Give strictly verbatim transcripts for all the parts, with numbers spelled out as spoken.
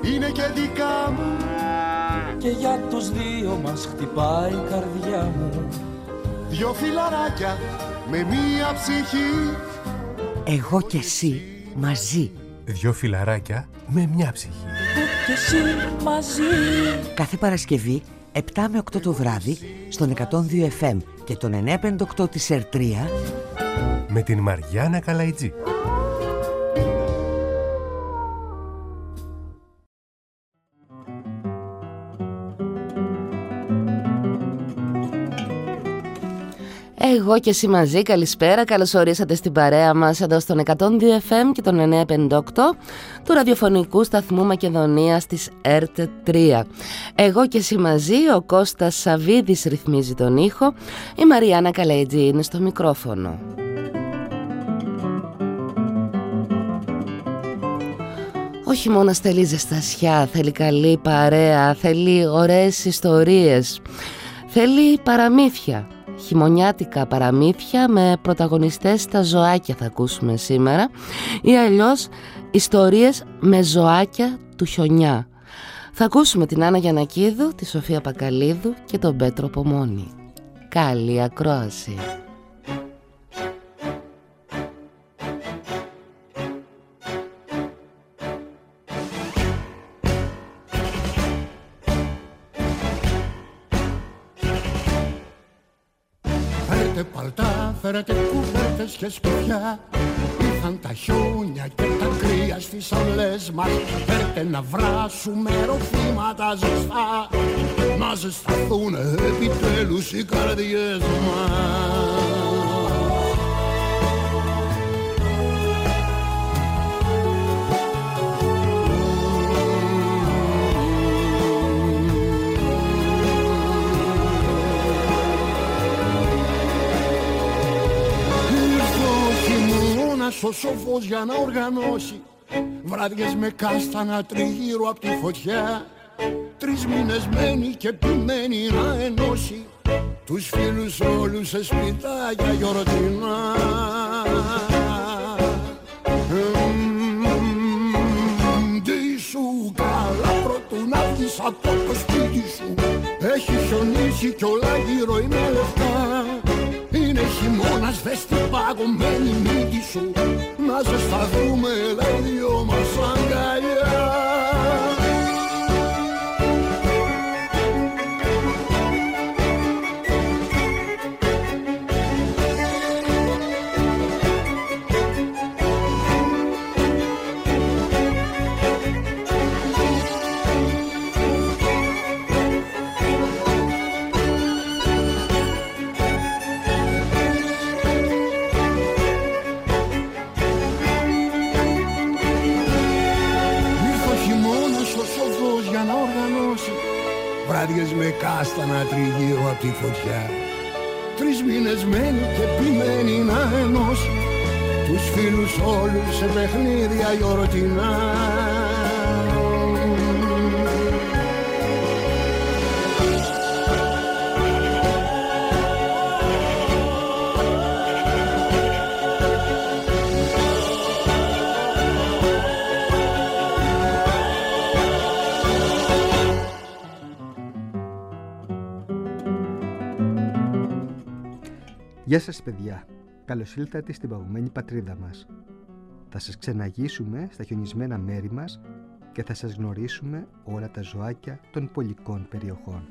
είναι και δικά μου. Και για τους δύο μας χτυπάει η καρδιά μου. Δυο φιλαράκια με μία ψυχή. Εγώ και εσύ μαζί. Δυο φιλαράκια με μια ψυχή. Εγώ και εσύ μαζί. Κάθε Παρασκευή επτά με οκτώ το βράδυ στον εκατόν δύο εφ εμ και τον εννιακόσια πενήντα οκτώ της Ερτρία με την Μαριάννα Καλαϊτζή. Εγώ και εσύ μαζί, καλησπέρα, καλώς ορίσατε στην παρέα μας εδώ στον εκατόν δύο εφ εμ και τον εννιακόσια πενήντα οκτώ του ραδιοφωνικού σταθμού Μακεδονίας της ΕΡΤ τρία. Εγώ και εσύ μαζί, ο Κώστας Σαβίδης ρυθμίζει τον ήχο, η Μαριάννα Καλαϊτζή είναι στο μικρόφωνο. Ο χειμώνας θέλει ζεστασιά, θέλει καλή παρέα, θέλει ωραίες ιστορίες, θέλει παραμύθια. Χειμωνιάτικα παραμύθια με πρωταγωνιστές τα ζωάκια θα ακούσουμε σήμερα, ή αλλιώς ιστορίες με ζωάκια του χιονιά. Θα ακούσουμε την Άννα Γιαννακίδου, τη Σοφία Πακαλίδου και τον Πέτρο Πομόνη. Καλή ακρόαση. Παλτά, φέρετε κουβέρτες και σκουφιά. Ήρθαν τα χιόνια και τα κρύα στις αυλές μας. Φέρετε να βράσουμε ροφήματα ζεστά, να ζεσταθούν επιτέλους οι καρδιές μας. Ο σοφός για να οργανώσει βράδιες με κάστανα τριγύρω απ' τη φωτιά. Τρεις μήνες μένει και επιμένει να ενώσει τους φίλους όλους σε σπιτάκια γιορτινά. Τι σου καλά πρώτου να βγεις από το σπίτι σου. Έχει χιονίσει κι όλα γύρω είναι λεφτά. Είναι χειμώνας, δες την παγωμένη μύτη σου. Να ζεσταθούμε, έλα οι δυο μας αγκαλιά. Βράδιες με κάστανα τριγύρω απ' τη φωτιά. Τρεις μήνες μένει και επιμένει να ενώσει τους φίλους όλους σε παιχνίδια γιορτινά. Γεια σας παιδιά, καλώς ήλθατε στην παγωμένη πατρίδα μας. Θα σας ξεναγήσουμε στα χιονισμένα μέρη μας και θα σας γνωρίσουμε όλα τα ζωάκια των πολικών περιοχών.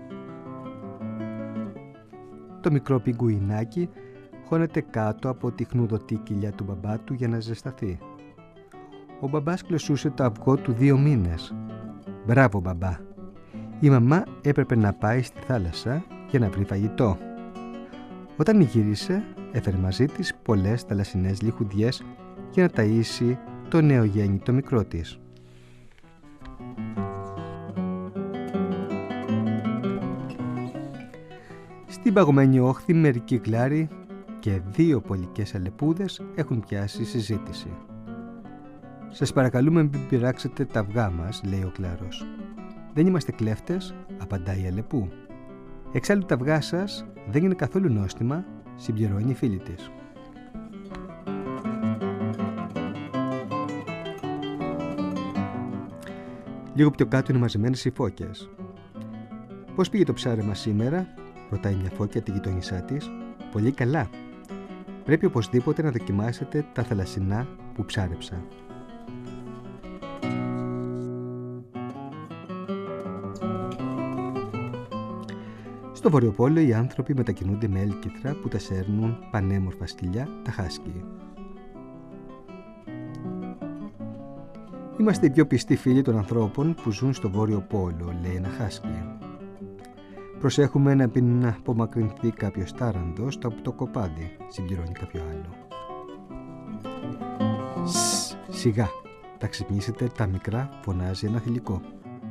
Το μικρό πιγκουινάκι χώνεται κάτω από τη χνουδωτή κοιλιά του μπαμπά του για να ζεσταθεί. Ο μπαμπάς κλωσούσε το αυγό του δύο μήνες. Μπράβο μπαμπά! Η μαμά έπρεπε να πάει στη θάλασσα για να βρει φαγητό. Όταν γύρισε, έφερε μαζί της πολλές θαλασσινές λιχουδιές για να ταΐσει το νεογέννητο μικρό της. Στην παγωμένη όχθη μερικοί κλάροι και δύο πολικές αλεπούδες έχουν πιάσει συζήτηση. «Σας παρακαλούμε μην πειράξετε τα αυγά μας», λέει ο κλάρος. «Δεν είμαστε κλέφτες», απαντάει η αλεπού. «Εξάλλου τα αυγά σας δεν είναι καθόλου νόστιμα», συμπληρώνει η φίλη της. Λίγο πιο κάτω είναι μαζεμένες οι φώκες. «Πώς πήγε το ψάρεμα σήμερα?» ρωτάει μια φώκια τη γειτόνισά της. «Πολύ καλά. Πρέπει οπωσδήποτε να δοκιμάσετε τα θαλασσινά που ψάρεψα». Στο Βορειοπόλο οι άνθρωποι μετακινούνται με έλκυθρα που τα σέρνουν πανέμορφα σκυλιά, τα χάσκι. «Είμαστε οι πιο πιστοί φίλοι των ανθρώπων που ζουν στο Βόρειο Πόλο», λέει ένα χάσκι. «Προσέχουμε να μην απομακρυνθεί κάποιος τάραντος από το κοπάδι», συμπληρώνει κάποιο άλλο. «Σ, σιγά, θα ξυπνήσετε τα μικρά», φωνάζει ένα θηλυκό.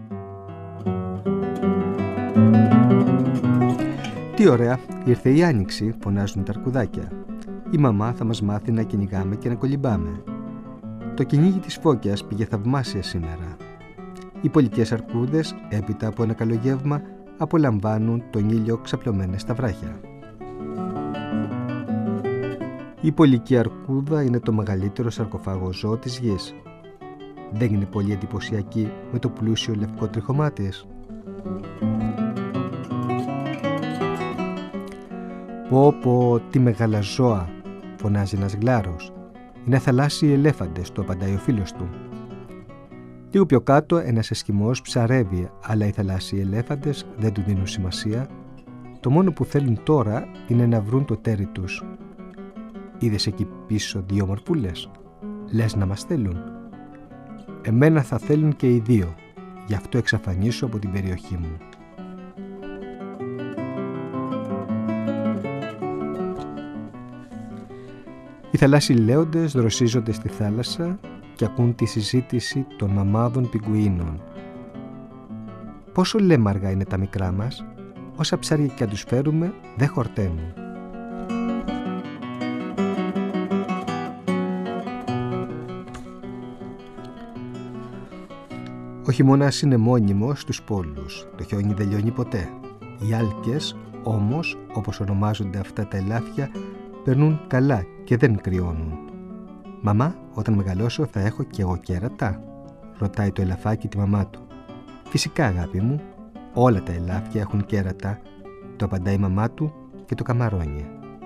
«Τι ωραία, ήρθε η άνοιξη», φωνάζουν τα αρκουδάκια. «Η μαμά θα μας μάθει να κυνηγάμε και να κολυμπάμε». Το κυνήγι της φώκιας πήγε θαυμάσια σήμερα. Οι πολικές αρκούδες, έπειτα από ένα καλογεύμα, απολαμβάνουν τον ήλιο ξαπλωμένες στα βράχια. Η πολική αρκούδα είναι το μεγαλύτερο σαρκοφάγο ζώο της γης. Δεν είναι πολύ εντυπωσιακή με το πλούσιο λευκό τριχωμά της? «Πω πω, τι μεγάλα ζώα», φωνάζει ένας γλάρος. «Είναι θαλάσσιοι ελέφαντες», του απαντάει ο φίλος του. Λίγο πιο κάτω ένας εσκιμός ψαρεύει, αλλά οι θαλάσσιοι ελέφαντες δεν του δίνουν σημασία. Το μόνο που θέλουν τώρα είναι να βρουν το τέρι τους. «Είδες εκεί πίσω δύο μορφούλες? Λες να μας θέλουν?» «Εμένα θα θέλουν και οι δύο, γι' αυτό εξαφανίσω από την περιοχή μου». Οι θαλάσσιοι λέοντες δροσίζονται στη θάλασσα και ακούν τη συζήτηση των μαμάδων πιγκουίνων. «Πόσο λέμαργα είναι τα μικρά μας, όσα ψάρια και αν τους φέρουμε δεν χορταίνουν». Ο χειμώνας είναι μόνιμος στους πόλους, το χιόνι δεν λιώνει ποτέ. Οι άλκες όμως, όπως ονομάζονται αυτά τα ελάφια, περνούν καλά και δεν κρυώνουν. «Μαμά, όταν μεγαλώσω θα έχω κι εγώ κέρατα?» ρωτάει το ελαφάκι τη μαμά του. «Φυσικά, αγάπη μου, όλα τα ελάφια έχουν κέρατα», το απαντάει η μαμά του και το καμαρώνει.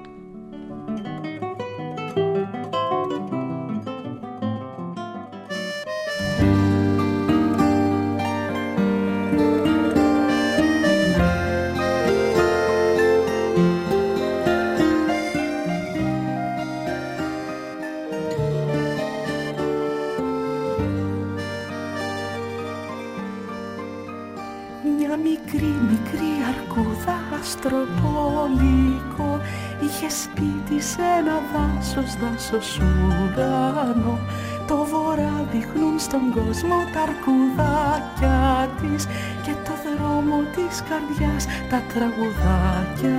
Δάσος ουρανό, το βορρά δείχνουν στον κόσμο τα αρκουδάκια της και το δρόμο της καρδιάς τα τραγουδάκια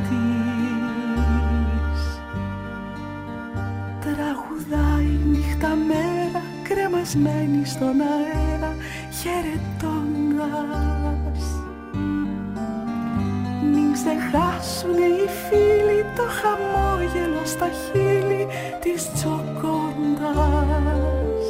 της. Τραγουδάει νύχτα μέρα, κρεμασμένη στον αέρα, χαιρετώντας. Μην ξεχάσουν οι φίλοι το χαμόγελο στα χείλη της Τζοκόντας.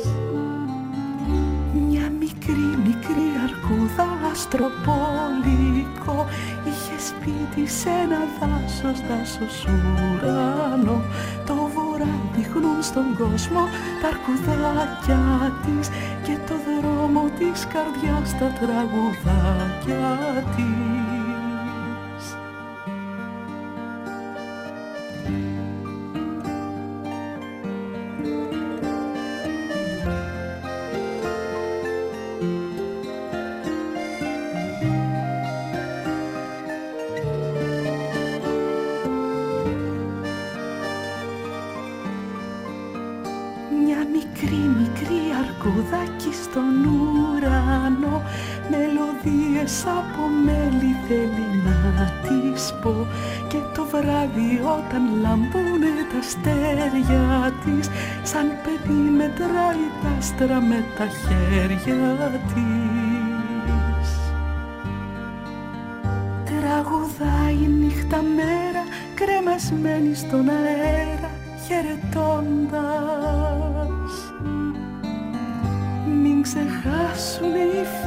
Μια μικρή μικρή αρκούδα αστροπολικό είχε σπίτι σε ένα δάσος, δάσος ουρανό. Το βορρά δείχνουν στον κόσμο τα αρκουδάκια της και το δρόμο της καρδιάς τα τραγουδάκια της. Αρκουδάκι στον ουρανό, μελωδίες από μέλη θέλει να της πω. Και το βράδυ όταν λαμπούνε τα αστέρια της, σαν παιδί μετράει τα άστρα με τα χέρια της. Τραγουδάει νύχτα μέρα, κρεμασμένη στον αέρα, χαιρετώντας. Μην ξεχάσουν οι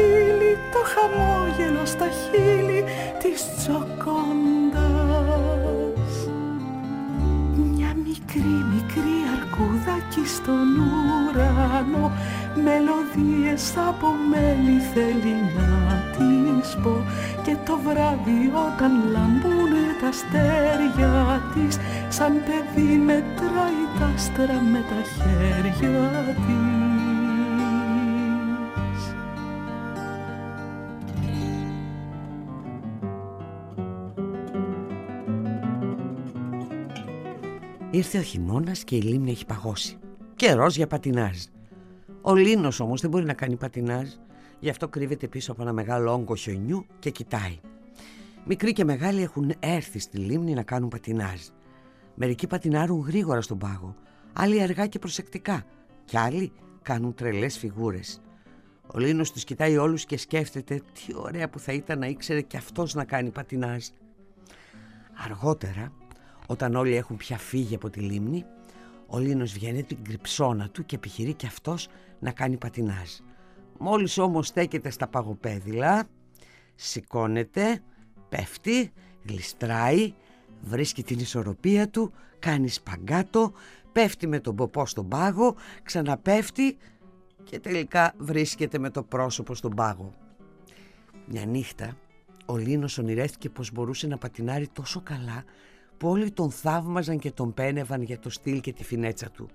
Τζοκόντας. Μια μικρή μικρή αρκούδακι στον ουρανό, μελωδίες από μέλι θέλει να της πω, και το βράδυ όταν λαμπούνε τα αστέρια της, σαν παιδί μετράει τα άστρα με τα χέρια της. Ήρθε ο χειμώνας και η λίμνη έχει παγώσει. Καιρός για πατινάζ. Ο Λίνος όμως δεν μπορεί να κάνει πατινάζ, γι' αυτό κρύβεται πίσω από ένα μεγάλο όγκο χιονιού και κοιτάει. Μικροί και μεγάλοι έχουν έρθει στη λίμνη να κάνουν πατινάζ. Μερικοί πατινάρουν γρήγορα στον πάγο, άλλοι αργά και προσεκτικά, κι άλλοι κάνουν τρελές φιγούρες. Ο Λίνος τους κοιτάει όλους και σκέφτεται τι ωραία που θα ήταν να ήξερε κι αυτός να κάνει πατινάζ. Αργότερα, όταν όλοι έχουν πια φύγει από τη λίμνη, ο Λίνος βγαίνει την κρυψώνα του και επιχειρεί κι αυτός να κάνει πατινάζ. Μόλις όμως στέκεται στα παγοπέδιλα, σηκώνεται, πέφτει, γλιστράει, βρίσκει την ισορροπία του, κάνει σπαγκάτο, πέφτει με τον ποπό στον πάγο, ξαναπέφτει και τελικά βρίσκεται με το πρόσωπο στον πάγο. Μια νύχτα ο Λίνος ονειρεύτηκε πως μπορούσε να πατινάρει τόσο καλά που όλοι τον θαύμαζαν και τον πένευαν για το στυλ και τη φινέτσα του.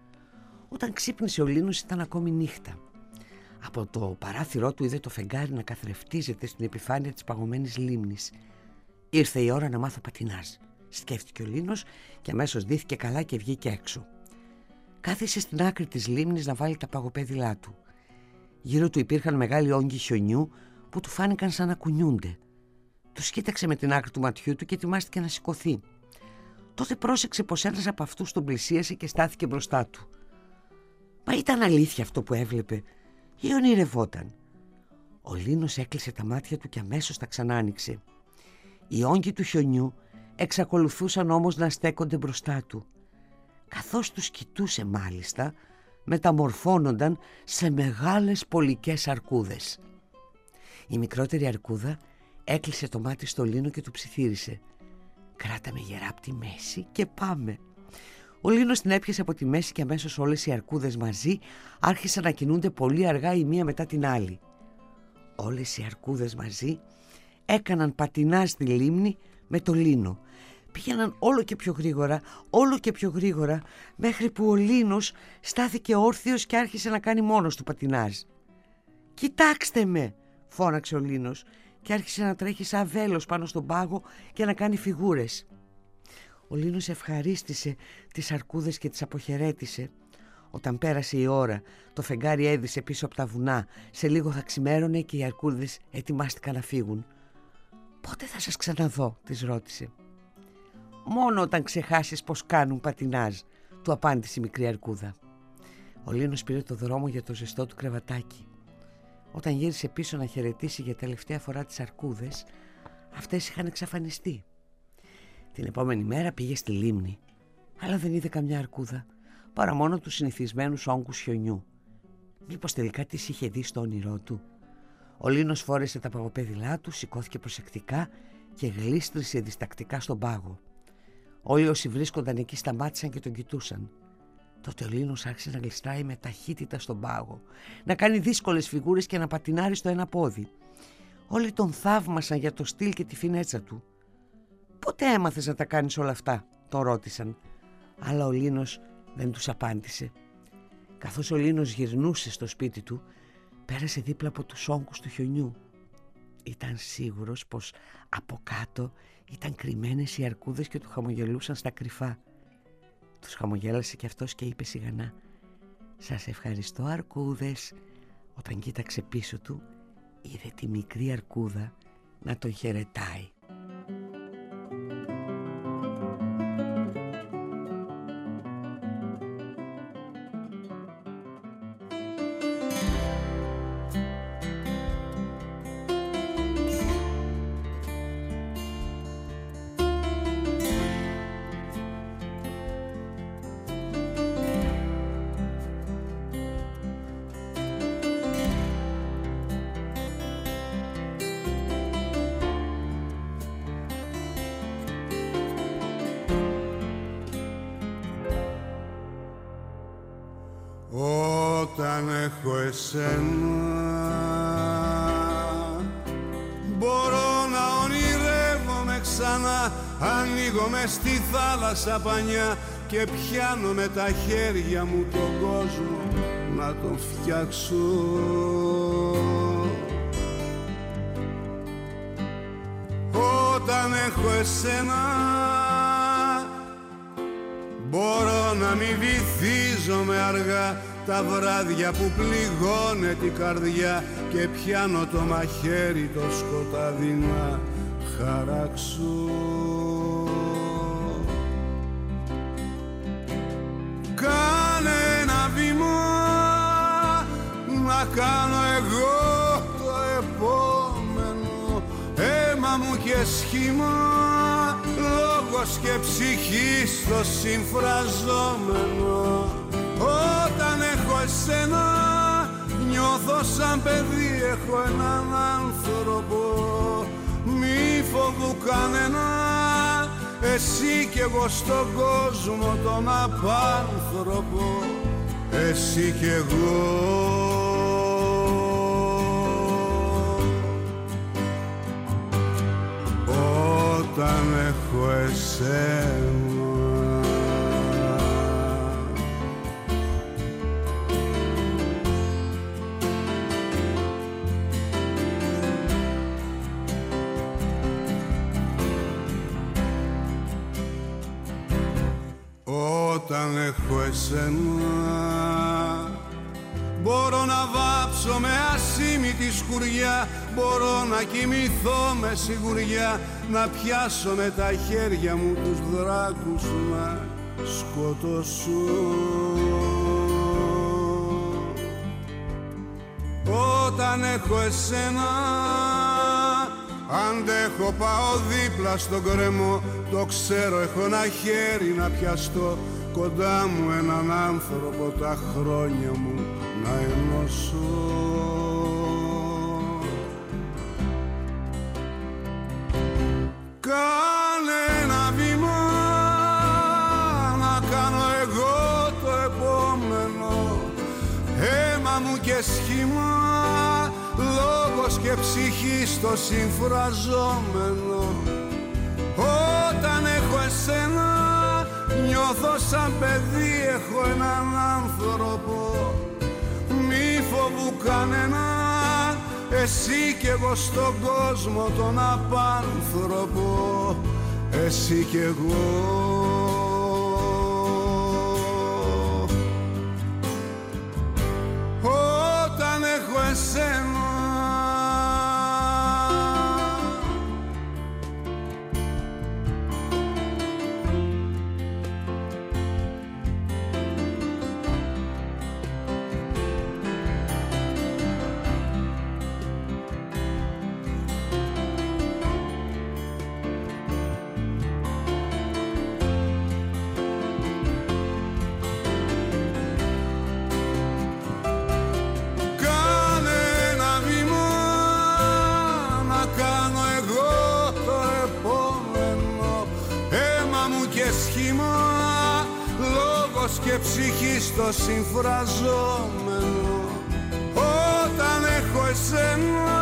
Όταν ξύπνησε ο Λίνος ήταν ακόμη νύχτα. Από το παράθυρό του είδε το φεγγάρι να καθρεφτίζεται στην επιφάνεια της παγωμένης λίμνης. Ήρθε η ώρα να μάθω πατινάζ, σκέφτηκε ο Λίνος και αμέσως ντύθηκε καλά και βγήκε έξω. Κάθισε στην άκρη της λίμνης να βάλει τα παγοπέδιλά του. Γύρω του υπήρχαν μεγάλοι όγκοι χιονιού που του φάνηκαν σαν να κουνιούνται. Τους κοίταξε με την άκρη του ματιού του και ετοιμάστηκε να σηκωθεί. Τότε πρόσεξε πως ένας από αυτούς τον πλησίασε και στάθηκε μπροστά του. Μα ήταν αλήθεια αυτό που έβλεπε ή ονειρευόταν? Ο Λίνος έκλεισε τα μάτια του και αμέσως τα ξανά άνοιξε. Οι όγκοι του χιονιού εξακολουθούσαν όμως να στέκονται μπροστά του. Καθώς τους κοιτούσε μάλιστα, μεταμορφώνονταν σε μεγάλες πολικές αρκούδες. Η μικρότερη αρκούδα έκλεισε το μάτι στο Λίνο και του ψιθύρισε. «Κράτα με γερά από τη μέση και πάμε». Ο Λίνος την έπιασε από τη μέση και αμέσως όλες οι αρκούδες μαζί άρχισαν να κινούνται πολύ αργά η μία μετά την άλλη. Όλες οι αρκούδες μαζί έκαναν πατινάζ στη λίμνη με το Λίνο. Πήγαιναν όλο και πιο γρήγορα, όλο και πιο γρήγορα, μέχρι που ο Λίνος στάθηκε όρθιος και άρχισε να κάνει μόνος του πατινάζ. «Κοιτάξτε με», φώναξε ο Λίνος και άρχισε να τρέχει σαν βέλος πάνω στον πάγο και να κάνει φιγούρες. Ο Λίνος ευχαρίστησε τις αρκούδες και τις αποχαιρέτησε. Όταν πέρασε η ώρα, το φεγγάρι έδισε πίσω από τα βουνά. Σε λίγο θα ξημέρωνε και οι αρκούδες ετοιμάστηκαν να φύγουν. «Πότε θα σας ξαναδώ?» της ρώτησε. «Μόνο όταν ξεχάσεις πως κάνουν πατινάζ», του απάντησε η μικρή αρκούδα. Ο Λίνος πήρε το δρόμο για το ζεστό του κρεβατάκι. Όταν γύρισε πίσω να χαιρετήσει για τελευταία φορά τις αρκούδες, αυτές είχαν εξαφανιστεί. Την επόμενη μέρα πήγε στη λίμνη, αλλά δεν είδε καμιά αρκούδα, παρά μόνο τους συνηθισμένους όγκους χιονιού. Μήπως τελικά τις είχε δει στο όνειρό του? Ο Λίνος φόρεσε τα παγοπέδιλά του, σηκώθηκε προσεκτικά και γλίστρισε διστακτικά στον πάγο. Όλοι όσοι βρίσκονταν εκεί σταμάτησαν και τον κοιτούσαν. Τότε ο Λίνος άρχισε να γλιστράει με ταχύτητα στον πάγο, να κάνει δύσκολες φιγούρες και να πατινάρει στο ένα πόδι. Όλοι τον θαύμασαν για το στυλ και τη φινέτσα του. «Πότε έμαθες να τα κάνεις όλα αυτά?» τον ρώτησαν. Αλλά ο Λίνος δεν τους απάντησε. Καθώς ο Λίνος γυρνούσε στο σπίτι του, πέρασε δίπλα από τους όγκους του χιονιού. Ήταν σίγουρος πως από κάτω ήταν κρυμμένες οι αρκούδες και του χαμογελούσαν στα κρυφά. Τους χαμογέλασε και αυτός και είπε σιγανά «Σας ευχαριστώ αρκούδες». Όταν κοίταξε πίσω του, είδε τη μικρή αρκούδα να τον χαιρετάει. Όταν έχω εσένα μπορώ να ονειρεύομαι ξανά. Ανοίγω μες στη θάλασσα πανιά και πιάνω με τα χέρια μου τον κόσμο να τον φτιάξω. Όταν έχω εσένα μπορώ να μην βυθίζομαι αργά τα βράδια που πληγώνε την καρδιά και πιάνω το μαχαίρι το σκοτάδι να χαράξω. Κάνε ένα βήμα να κάνω εγώ το επόμενο. Αίμα μου και σχήμα, λόγος και ψυχή στο συμφραζόμενο. Όταν έχω εσένα νιώθω σαν παιδί, έχω έναν άνθρωπο. Μη φοβού κανένα, εσύ κι εγώ στον κόσμο τον απάνθρωπο. Εσύ κι εγώ. Όταν έχω εσένα Όταν έχω εσένα μπορώ να βάψω με ασήμητη σκουριά, μπορώ να κοιμηθώ με σιγουριά, να πιάσω με τα χέρια μου τους δράκους να σκοτώσω. Όταν έχω εσένα αντέχω, πάω δίπλα στον κρεμό, το ξέρω, έχω ένα χέρι να πιαστώ, κοντά μου έναν άνθρωπο τα χρόνια μου να ενώσω. Κάνε ένα βήμα να κάνω εγώ το επόμενο. Αίμα μου και σχήμα, λόγος και ψυχή στο συμφραζόμενο. Όταν έχω εσένα νιώθω σαν παιδί, έχω έναν άνθρωπο. Μη φοβού κανένα, εσύ κι εγώ στον κόσμο τον απάνθρωπο. Εσύ κι εγώ. Όταν έχω εσένα και ψυχή στο συμφραζόμενο. Όταν έχω εσένα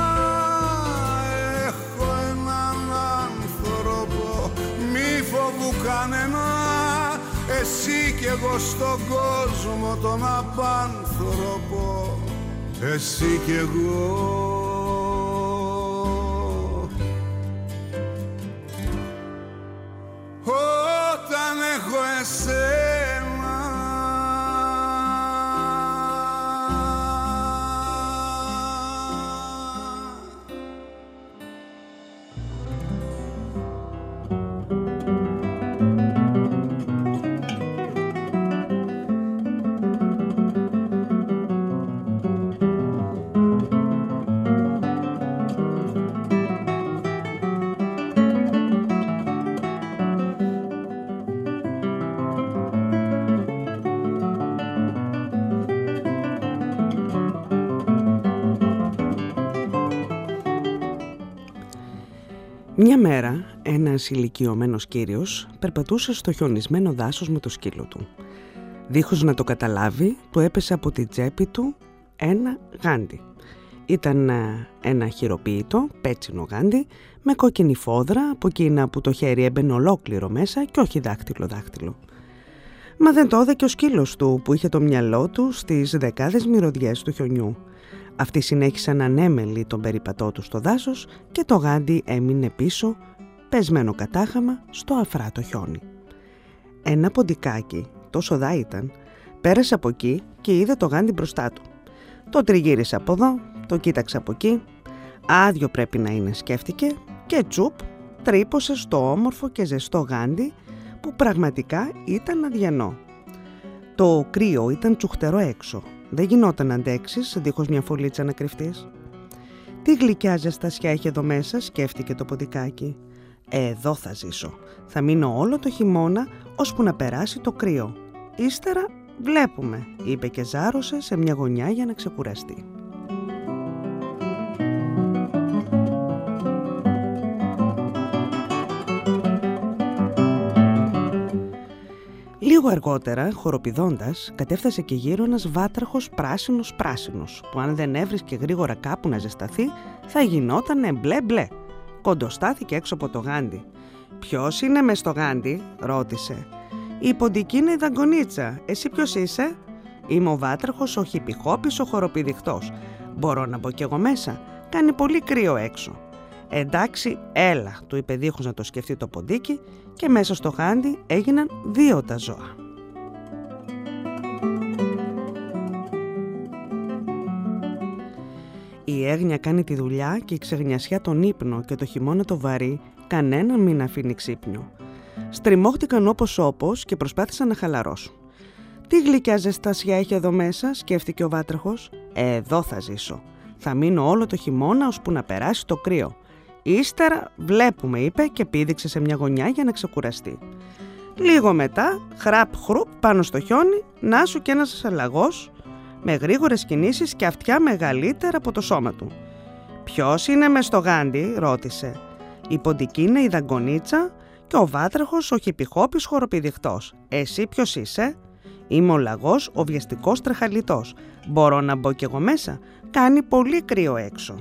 έχω έναν άνθρωπο. Μη φοβού κανένα, εσύ κι εγώ στον κόσμο τον απάνθρωπο. Εσύ κι εγώ. Όταν έχω εσένα Μια μέρα ένας ηλικιωμένος κύριος περπατούσε στο χιονισμένο δάσος με το σκύλο του. Δίχως να το καταλάβει, του έπεσε από την τσέπη του ένα γάντι. Ήταν ένα χειροποίητο, πέτσινο γάντι, με κόκκινη φόδρα, από εκείνα που το χέρι έμπαινε ολόκληρο μέσα και όχι δάχτυλο-δάχτυλο. Μα δεν το είδε και ο σκύλος του, που είχε το μυαλό του στις δεκάδες μυρωδιές του χιονιού. Αυτοί συνέχισαν ανέμελοι τον περίπατό του στο δάσος και το γάντι έμεινε πίσω, πεσμένο κατάχαμα στο αφράτο χιόνι. Ένα ποντικάκι, τόσο δά ήταν, πέρασε από εκεί και είδε το γάντι μπροστά του. Το τριγύρισε από εδώ, το κοίταξε από εκεί, άδειο πρέπει να είναι, σκέφτηκε, και τσουπ τρύπωσε στο όμορφο και ζεστό γάντι που πραγματικά ήταν αδιανό. Το κρύο ήταν τσουχτερό έξω, δεν γινόταν να αντέξεις δίχως μια φωλίτσα να κρυφτείς. Τι γλυκιά ζεστασιά είχε εδώ μέσα, σκέφτηκε το ποντικάκι. Εδώ θα ζήσω, θα μείνω όλο το χειμώνα ώσπου να περάσει το κρύο. Ύστερα βλέπουμε, είπε και ζάρωσε σε μια γωνιά για να ξεκουραστεί. Λίγο αργότερα, χοροπηδώντας, κατέφτασε και γύρω ένας βάτραχος πράσινος πράσινος, που αν δεν έβρισκε γρήγορα κάπου να ζεσταθεί, θα γινότανε μπλε μπλε. Κοντοστάθηκε έξω από το γάντι. «Ποιος είναι μες στο γάντι?» ρώτησε. «Η ποντική είναι η δαγκονίτσα. Εσύ ποιος είσαι?» «Είμαι ο βάτραχος, ο χιπιχόπης, ο χοροπηδιχτός. Μπορώ να μπω κι εγώ μέσα? Κάνει πολύ κρύο έξω». «Εντάξει, έλα», του είπε δίχως να το σκεφτεί το ποντίκι, και μέσα στο γάντι έγιναν δύο τα ζώα. Η έγνοια κάνει τη δουλειά και η ξεγνιασιά τον ύπνο, και το χειμώνα το βαρύ κανέναν μην αφήνει ξύπνιο. Στριμώχτηκαν όπως όπως και προσπάθησαν να χαλαρώσουν. «Τι γλυκιά ζεστασιά έχει εδώ μέσα?» σκέφτηκε ο βάτραχος. «Εδώ θα ζήσω. Θα μείνω όλο το χειμώνα ώσπου να περάσει το κρύο. Ύστερα βλέπουμε», είπε και πήδηξε σε μια γωνιά για να ξεκουραστεί. Λίγο μετά, χραπ χρουπ πάνω στο χιόνι, να σου και ένας αλλαγός με γρήγορες κινήσεις και αυτιά μεγαλύτερα από το σώμα του. «Ποιος είναι μες στο γάντι?» ρώτησε. «Η ποντική είναι η δαγκονίτσα και ο βάτραχος ο χιπιχόπης χοροπηδιχτός. Εσύ ποιος είσαι?» «Είμαι ο λαγός ο βιαστικός τρεχαλιτός. Μπορώ να μπω κι εγώ μέσα? Κάνει πολύ κρύο έξω».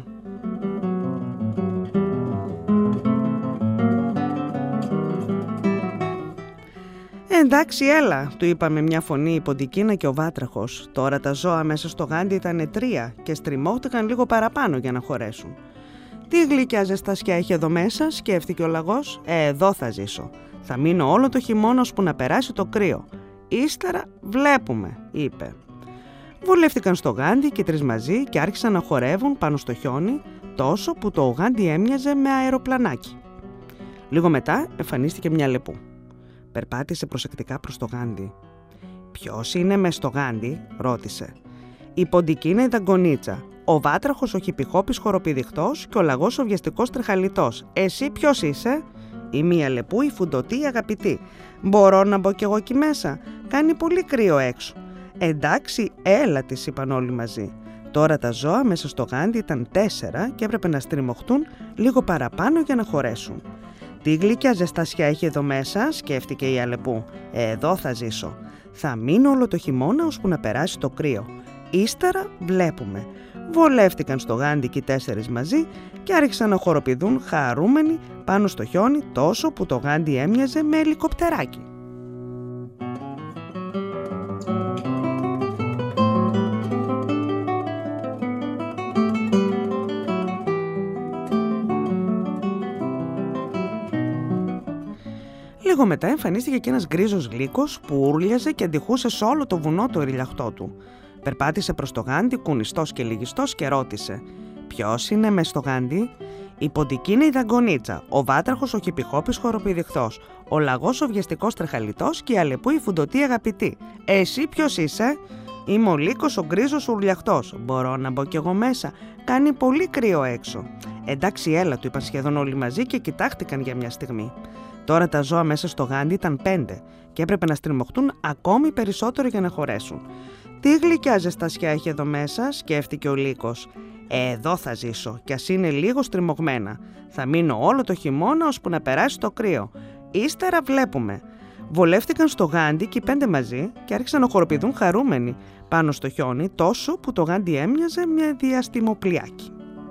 «Εντάξει, έλα», του είπαμε μια φωνή η ποντικίνα και ο βάτραχος. Τώρα τα ζώα μέσα στο γάντι ήταν τρία και στριμώχτηκαν λίγο παραπάνω για να χωρέσουν. «Τι γλυκιά ζεστασιά έχει εδώ μέσα?» σκέφτηκε ο λαγός. Ε, «Εδώ θα ζήσω. Θα μείνω όλο το χειμώνα ώσπου να περάσει το κρύο. Ύστερα βλέπουμε», είπε. Βολεύτηκαν στο γάντι και τρεις μαζί και άρχισαν να χορεύουν πάνω στο χιόνι, τόσο που το γάντι έμοιαζε με αεροπλανάκι. Λίγο μετά εμφανίστηκε μια λεπού. Περπάτησε προσεκτικά προς το γάντι. «Ποιος είναι μες στο γάντι?» ρώτησε. «Η ποντική είναι η δαγκονίτσα, ο βάτραχος ο χιπιχόπης χοροπηδιχτός και ο λαγός ο βιαστικός τρεχαλιτός. Εσύ ποιος είσαι?» «Η μία λεπού, η φουντωτή, η αγαπητή. Μπορώ να μπω κι εγώ εκεί μέσα? Κάνει πολύ κρύο έξω». «Εντάξει, έλα», της είπαν όλοι μαζί. Τώρα τα ζώα μέσα στο γάντι ήταν τέσσερα και έπρεπε να στριμωχτούν λίγο παραπάνω για να χωρέσουν. «Τι γλυκιά ζεστασιά έχει εδώ μέσα?» σκέφτηκε η αλεπού. «Εδώ θα ζήσω. Θα μείνω όλο το χειμώνα ώσπου να περάσει το κρύο. Ύστερα βλέπουμε». Βολεύτηκαν στο γάντι και οι τέσσερις μαζί και άρχισαν να χοροπηδούν χαρούμενοι πάνω στο χιόνι, τόσο που το γάντι έμοιαζε με ελικοπτεράκι. Λίγο μετά εμφανίστηκε και ένας γκρίζος γλύκος που ούρλιαζε και αντιχούσε σε όλο το βουνό το εριλιαχτό του. Περπάτησε προς το γάντι κουνιστός και λυγιστός και ρώτησε: «Ποιος είναι μες στο γάντι?» «Η ποντική είναι η δαγκονίτσα, ο βάτραχος ο χιπιχόπης χοροπηδιχτός, ο λαγός ο βιαστικός τρεχαλιτός και η αλεπού η φουντωτή αγαπητή. Εσύ ποιος είσαι?» «Είμαι ο λύκος ο γκρίζος ουρλιαχτός. Μπορώ να μπω κι εγώ μέσα? Κάνει πολύ κρύο έξω». «Εντάξει, έλα», του είπαν σχεδόν όλοι μαζί και κοιτάχτηκαν για μια στιγμή. Τώρα τα ζώα μέσα στο γάντι ήταν πέντε και έπρεπε να στριμωχτούν ακόμη περισσότερο για να χωρέσουν. «Τι γλυκιά ζεστασιά έχει εδώ μέσα?» σκέφτηκε ο λύκος. «Εδώ θα ζήσω, κι ας είναι λίγο στριμωγμένα. Θα μείνω όλο το χειμώνα ώσπου να περάσει το κρύο. Ύστερα βλέπουμε». Βολεύτηκαν στο γάντι και οι πέντε μαζί και άρχισαν να χοροπηδούν χαρούμενοι πάνω στο χιόνι, τόσο που το γάντι έμοιαζε μια διαστημοπλιάκι.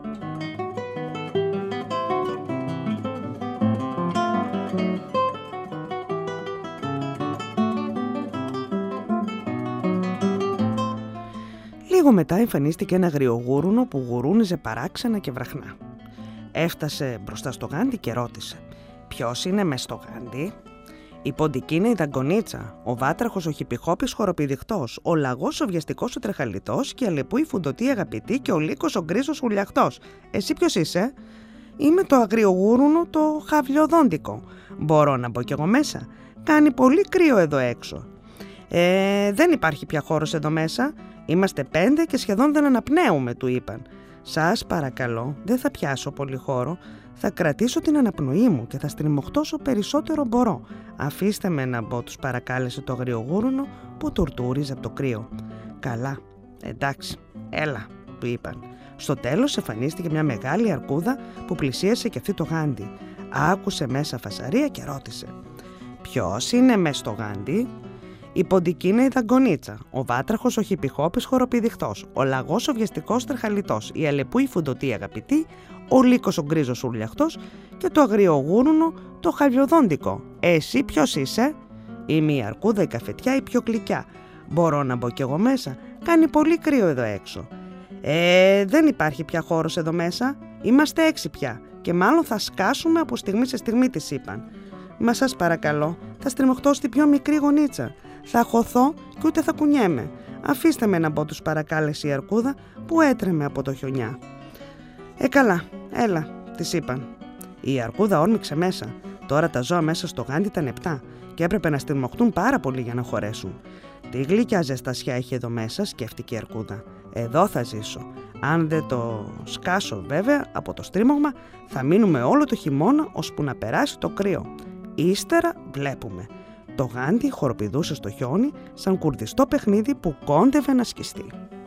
Λίγο μετά εμφανίστηκε ένα αγριογούρουνο που γουρούνιζε παράξενα και βραχνά. Έφτασε μπροστά στο γάντι και ρώτησε: «Ποιος είναι μες στο γάντι?» «Η ποντικίνα η δαγκονίτσα, ο βάτραχος ο χιπιχόπης χοροπηδιχτός, ο λαγός ο βιαστικός ο τρεχαλιτός και η αλεπού η φουντωτή αγαπητή και ο λύκος ο γκρίζος ουλιαχτός. Εσύ ποιος είσαι?» «Είμαι το αγριογούρουνο το χαβλιοδόντικο. Μπορώ να μπω κι εγώ μέσα? Κάνει πολύ κρύο εδώ έξω». «Ε, δεν υπάρχει πια χώρος εδώ μέσα. Είμαστε πέντε και σχεδόν δεν αναπνέουμε», του είπαν. «Σας παρακαλώ, δεν θα πιάσω πολύ χώρο. Θα κρατήσω την αναπνοή μου και θα στριμωχτώ όσο περισσότερο μπορώ. Αφήστε με να μπω», τους παρακάλεσε το αγριογούρουνο που τουρτούριζε από το κρύο. «Καλά, εντάξει, έλα», του είπαν. Στο τέλος εμφανίστηκε μια μεγάλη αρκούδα που πλησίασε και αυτή το γάντι. Άκουσε μέσα φασαρία και ρώτησε: «Ποιος είναι μες στο γάντι?» «Η ποντικίνα η δαγκονίτσα, ο βάτραχος ο χιπιχόπης χοροπηδιχτός, ο λαγός ο βιαστικός τρεχαλιτός, η αλεπού η φουντωτή αγαπητή, ο λύκος ο γκρίζος ουρλιαχτός και το αγριογούρουνο το χαβλιοδόντικο. Εσύ ποιος είσαι?» «Είμαι η αρκούδα η καφετιά η πιο γλυκιά. Μπορώ να μπω κι εγώ μέσα? Κάνει πολύ κρύο εδώ έξω». «Ε, δεν υπάρχει πια χώρος εδώ μέσα. Είμαστε έξι πια και μάλλον θα σκάσουμε από στιγμή σε στιγμή», της είπαν. «Μα σας παρακαλώ, θα στριμωχτώ στη πιο μικρή γωνίτσα. Θα χωθώ και ούτε θα κουνιέμαι. Αφήστε με να μπω», τους παρακάλεσε η αρκούδα που έτρεμε από το χιονιά. «Ε, καλά, έλα», της είπαν. Η αρκούδα όρμηξε μέσα. Τώρα τα ζώα μέσα στο γάντι ήταν επτά και έπρεπε να στριμωχτούν πάρα πολύ για να χωρέσουν. «Τι γλυκιά ζεστασιά έχει εδώ μέσα», σκέφτηκε η αρκούδα. «Εδώ θα ζήσω. Αν δεν το σκάσω βέβαια από το στρίμωγμα, θα μείνουμε όλο το χειμώνα ώσπου να περάσει το κρύο. Ύστερα βλέπουμε». Το γάντι χοροπηδούσε στο χιόνι σαν κουρδιστό παιχνίδι που κόντευε να σκιστεί.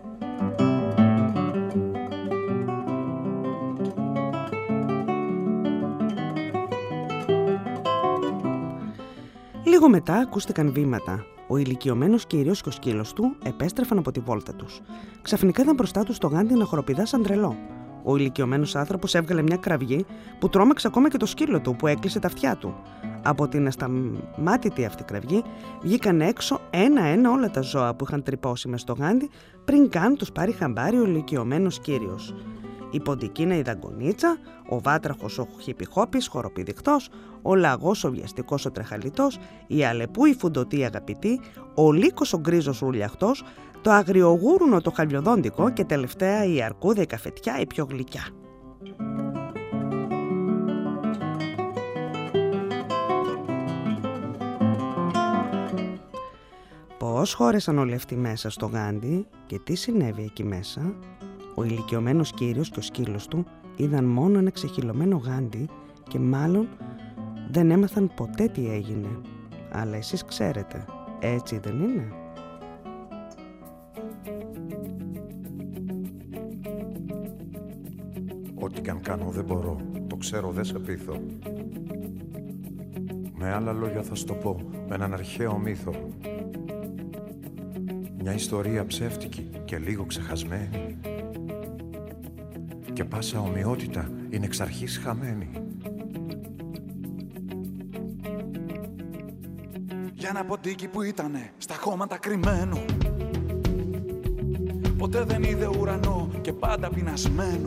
Λίγο μετά ακούστηκαν βήματα. Ο ηλικιωμένος κύριος και ο σκύλος του επέστρεφαν από τη βόλτα τους. Ξαφνικά ήταν μπροστά τους το γάντι να χοροπηδά σαν τρελό. Ο ηλικιωμένος άνθρωπος έβγαλε μια κραυγή που τρόμαξε ακόμα και το σκύλο του που έκλεισε τα αυτιά του. Από την ασταμάτητη αυτή κραυγή βγήκαν έξω ένα-ένα όλα τα ζώα που είχαν τρυπώσει μες στο γάντι πριν καν τους πάρει χαμπάρι ο ηλικιωμένος κύριος. Η ποντικίνα η δαγκονίτσα, ο βάτραχος ο χιπιχόπης χοροπηδιχτός, ο λαγός ο βιαστικός ο τρεχαλιτός, η αλεπού η φουντωτή αγαπητή, ο λύκος ο γκρίζος ουρλιαχτός, το αγριογούρουνο το χαβλιοδόντικο και τελευταία η αρκούδα η καφετιά η πιο γλυκιά. Πώς χώρεσαν όλοι αυτοί μέσα στο γάντι και τι συνέβη εκεί μέσα? Ο ηλικιωμένος κύριος και ο σκύλος του είδαν μόνο ένα ξεχυλωμένο γάντι και μάλλον δεν έμαθαν ποτέ τι έγινε. Αλλά εσείς ξέρετε, έτσι δεν είναι? Ό,τι κι αν κάνω δεν μπορώ, το ξέρω, δεν σε πείθω. Με άλλα λόγια θα σου το πω, με έναν αρχαίο μύθο. Μια ιστορία ψεύτικη και λίγο ξεχασμένη και πάσα ομοιότητα είναι εξ αρχής χαμένη. Για ένα ποντίκι που ήτανε στα χώματα κρυμμένο, ποτέ δεν είδε ουρανό και πάντα πεινασμένο.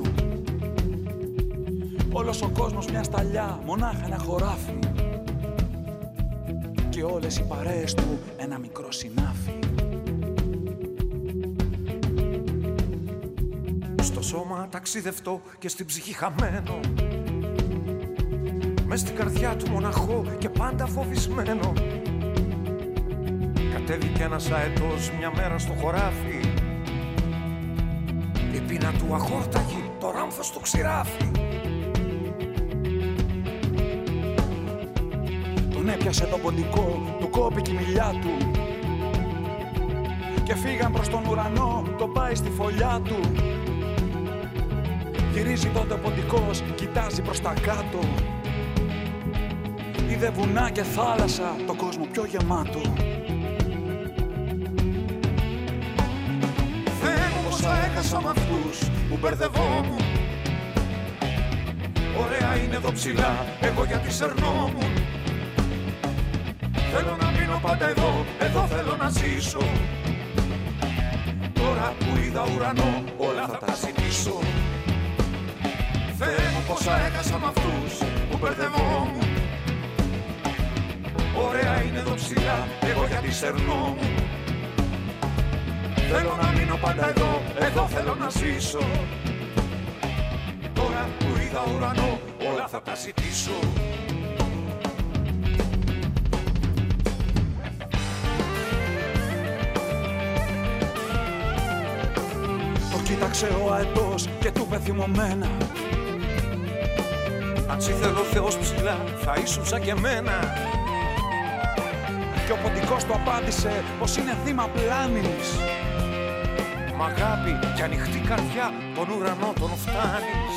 Όλος ο κόσμος μια σταλιά, μονάχα ένα χωράφι και όλες οι παρέες του ένα μικρό συνάφι. Στο σώμα ταξιδευτό και στην ψυχή χαμένο, μες στην καρδιά του μοναχό και πάντα φοβισμένο. Κατέβηκε ένας αετός μια μέρα στο χωράφι, η πείνα του αχόρταγη, το ράμφος του ξηράφι. Τον έπιασε το ποντικό, του κόπηκε η μιλιά του και φύγαν προς τον ουρανό, το πάει στη φωλιά του. Γυρίζει τότε ο ποντικός, κοιτάζει προς τα κάτω είδε βουνά και θάλασσα, το κόσμο πιο γεμάτο. Θεέ μου πόσα έχασα μ' αυτούς που μπερδευόμουν. Ωραία είναι εδώ ψηλά, εγώ γιατί σερνόμουν. Θέλω να μείνω πάντα εδώ, εδώ θέλω να ζήσω. Τώρα που είδα ουρανό, όλα θα τα ζητήσω. Θεέ μου πόσα έχασα μ' αυτούς που μπερδευόμουν. Ωραία είναι εδώ ψηλά, εγώ γιατί σερνόμουν. Θέλω να μείνω πάντα εδώ, εδώ θέλω να ζήσω. Τώρα που είδα ουρανό, όλα θα τα ζητήσω. Το κοίταξε ο αετός και του είπε θυμωμένα. Αν σ' ήθελε ο Θεός ψηλά, θα ήσουν σαν και εμένα. Και ο ποντικός του απάντησε πως είναι θύμα πλάνης. Μ' αγάπη και ανοιχτή καρδιά, τον ουρανό τον φτάνεις.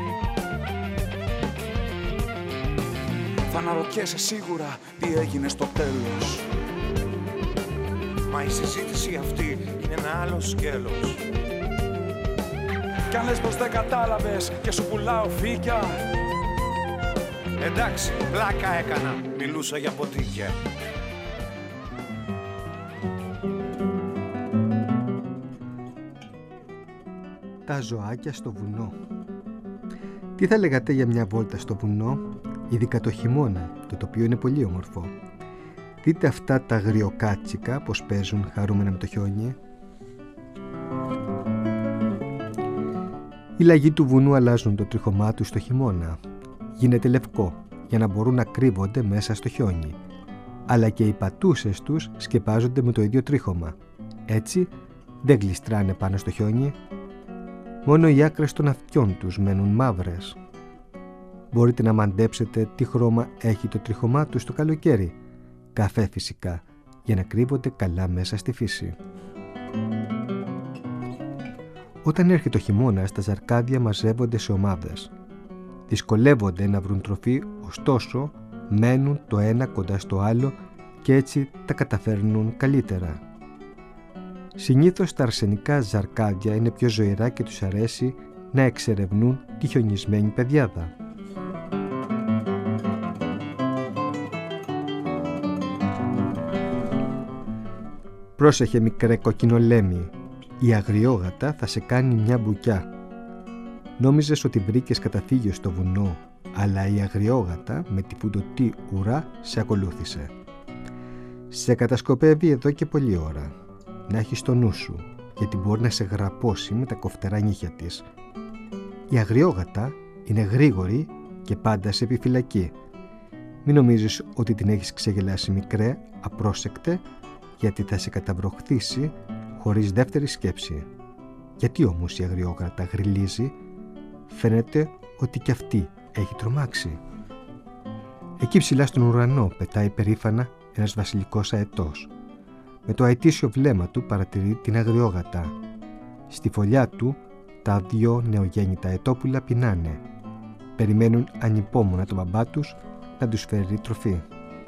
Θα αναρωτιέσαι σίγουρα τι έγινε στο τέλος. Μα η συζήτηση αυτή είναι ένα άλλο σκέλος. Κι αν λες πως δεν κατάλαβες και σου πουλάω φύκια, εντάξει, πλάκα έκανα, μιλούσα για ποτίκια. Τα ζωάκια στο βουνό. Τι θα λέγατε για μια βόλτα στο βουνό, ειδικά το χειμώνα, το τοπίο είναι πολύ όμορφο. Δείτε αυτά τα αγριοκάτσικα πως παίζουν χαρούμενα με το χιόνι. Οι λαγοί του βουνού αλλάζουν το τρίχωμά τους στο χειμώνα. Γίνεται λευκό για να μπορούν να κρύβονται μέσα στο χιόνι. Αλλά και οι πατούσες τους σκεπάζονται με το ίδιο τρίχωμα. Έτσι δεν γλιστράνε πάνω στο χιόνι. Μόνο οι άκρες των αυτιών τους μένουν μαύρες. Μπορείτε να μαντέψετε τι χρώμα έχει το τρίχωμά τους το καλοκαίρι. Καφέ φυσικά, για να κρύβονται καλά μέσα στη φύση. Όταν έρχεται ο χειμώνας, τα ζαρκάδια μαζεύονται σε ομάδες. Δυσκολεύονται να βρουν τροφή, ωστόσο μένουν το ένα κοντά στο άλλο και έτσι τα καταφέρνουν καλύτερα. Συνήθως τα αρσενικά ζαρκάδια είναι πιο ζωηρά και τους αρέσει να εξερευνούν τη χιονισμένη πεδιάδα. Πρόσεχε μικρέ κοκκινολέμη, η αγριόγατα θα σε κάνει μια μπουκιά. Νόμιζες ότι βρήκες καταφύγιο στο βουνό, αλλά η αγριόγατα με τη φουντωτή ουρά σε ακολούθησε. Σε κατασκοπεύει εδώ και πολλή ώρα. Να έχεις το νου σου, γιατί μπορεί να σε γραπώσει με τα κοφτερά νύχια της. Η αγριόγατα είναι γρήγορη και πάντα σε επιφυλακή. Μην νομίζεις ότι την έχεις ξεγελάσει μικρέ, απρόσεκτε, γιατί θα σε καταβροχθήσει χωρίς δεύτερη σκέψη. Γιατί όμως η αγριόγατα γριλίζει? Φαίνεται ότι κι αυτή έχει τρομάξει. Εκεί ψηλά στον ουρανό πετάει περήφανα ένας βασιλικός αετός. Με το αετήσιο βλέμμα του παρατηρεί την αγριόγατα. Στη φωλιά του τα δυο νεογέννητα αετόπουλα πεινάνε. Περιμένουν ανυπόμονα τον μπαμπά τους να τους φέρει τροφή.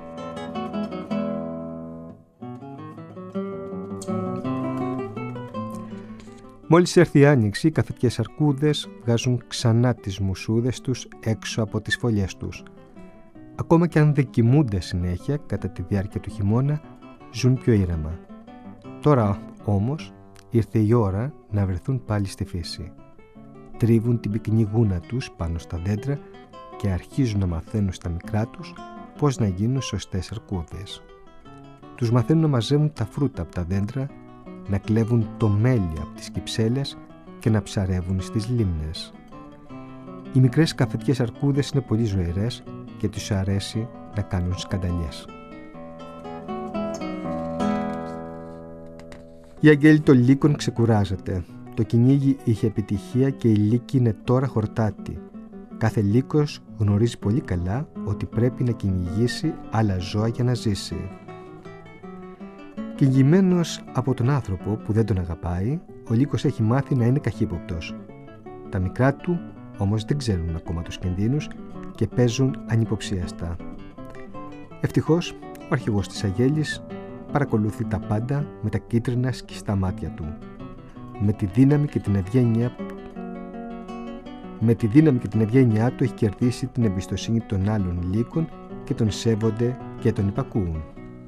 Μόλις έρθει η άνοιξη, οι καφετιές αρκούδες βγάζουν ξανά τις μουσούδες τους έξω από τις φωλιές τους. Ακόμα και αν δεν κοιμούνται συνέχεια κατά τη διάρκεια του χειμώνα, ζουν πιο ήρεμα. Τώρα όμως ήρθε η ώρα να βρεθούν πάλι στη φύση. Τρίβουν την πυκνή γούνα τους πάνω στα δέντρα και αρχίζουν να μαθαίνουν στα μικρά τους πώς να γίνουν σωστές αρκούδες. Τους μαθαίνουν να μαζεύουν τα φρούτα από τα δέντρα, να κλέβουν το μέλι από τις κυψέλες και να ψαρεύουν στις λίμνες. Οι μικρές καφετιές αρκούδες είναι πολύ ζωηρές και τους αρέσει να κάνουν σκανταλιές. Η αγγέλη των λύκων ξεκουράζεται. Το κυνήγι είχε επιτυχία και η λύκη είναι τώρα χορτάτη. Κάθε λύκος γνωρίζει πολύ καλά ότι πρέπει να κυνηγήσει άλλα ζώα για να ζήσει. Κυνηγημένος από τον άνθρωπο που δεν τον αγαπάει, ο λύκος έχει μάθει να είναι καχύποπτος. Τα μικρά του όμως δεν ξέρουν ακόμα τους κινδύνους και παίζουν ανυποψίαστα. Ευτυχώς, ο αρχηγός της Αγέλης παρακολουθεί τα πάντα με τα κίτρινα σκιστά μάτια του. Με τη δύναμη και την ευγένεια Με τη δύναμη και την ευγένειά του έχει κερδίσει την εμπιστοσύνη των άλλων λύκων και τον σέβονται και τον υπακούουν.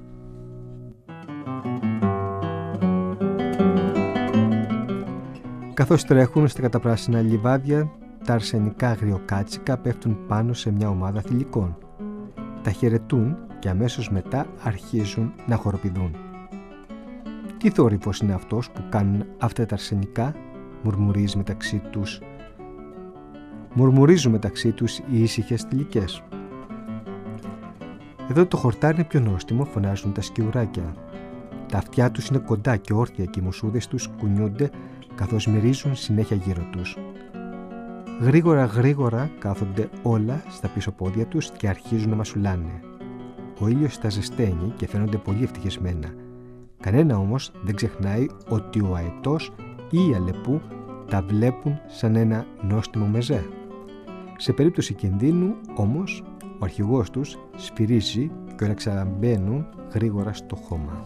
Καθώς τρέχουν στα καταπράσινα λιβάδια, τα αρσενικά αγριοκάτσικα πέφτουν πάνω σε μια ομάδα θηλυκών. Τα χαιρετούν και αμέσως μετά αρχίζουν να χοροπηδούν. Τι θόρυβος είναι αυτός που κάνουν αυτά τα αρσενικά, μουρμουρίζει μεταξύ τους. Μουρμουρίζουν μεταξύ τους οι ήσυχες θηλυκές. Εδώ το χορτάρι είναι πιο νόστιμο, φωνάζουν τα σκιουράκια. Τα αυτιά τους είναι κοντά και όρθια και οι μουσούδες τους κουνιούνται καθώς μυρίζουν συνέχεια γύρω τους. Γρήγορα γρήγορα κάθονται όλα στα πίσω πόδια τους και αρχίζουν να μασουλάνε. Ο ήλιος τα ζεσταίνει και φαίνονται πολύ ευτυχισμένα. Κανένα όμως δεν ξεχνάει ότι ο αετός ή η αλεπού τα βλέπουν σαν ένα νόστιμο μεζέ. Σε περίπτωση κινδύνου όμως ο αρχηγός τους σφυρίζει και όλα ξαναμπαίνουν γρήγορα στο χώμα.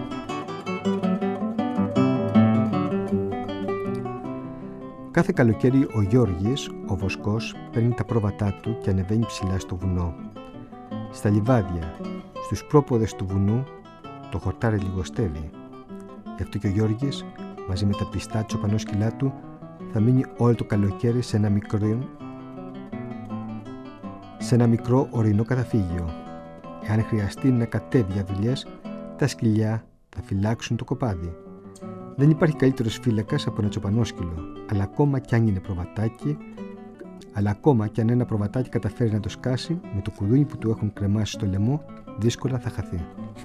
Κάθε καλοκαίρι ο Γιώργης, ο βοσκός, παίρνει τα πρόβατά του και ανεβαίνει ψηλά στο βουνό. Στα λιβάδια, στους πρόποδες του βουνού, το χορτάρι λιγοστεύει. Γι' αυτό και ο Γιώργης, μαζί με τα πιστά τσοπανόσκυλά του, θα μείνει όλο το καλοκαίρι σε ένα μικρό, σε ένα μικρό ορεινό καταφύγιο. Εάν χρειαστεί να κατέβει για δουλειές, τα σκυλιά θα φυλάξουν το κοπάδι. Δεν υπάρχει καλύτερος φύλακας από ένα τσοπανόσκυλο, αλλά ακόμα κι αν είναι προβατάκι, αλλά ακόμα κι αν ένα προβατάκι καταφέρει να το σκάσει, με το κουδούνι που του έχουν κρεμάσει στο λαιμό, δύσκολα θα χαθεί.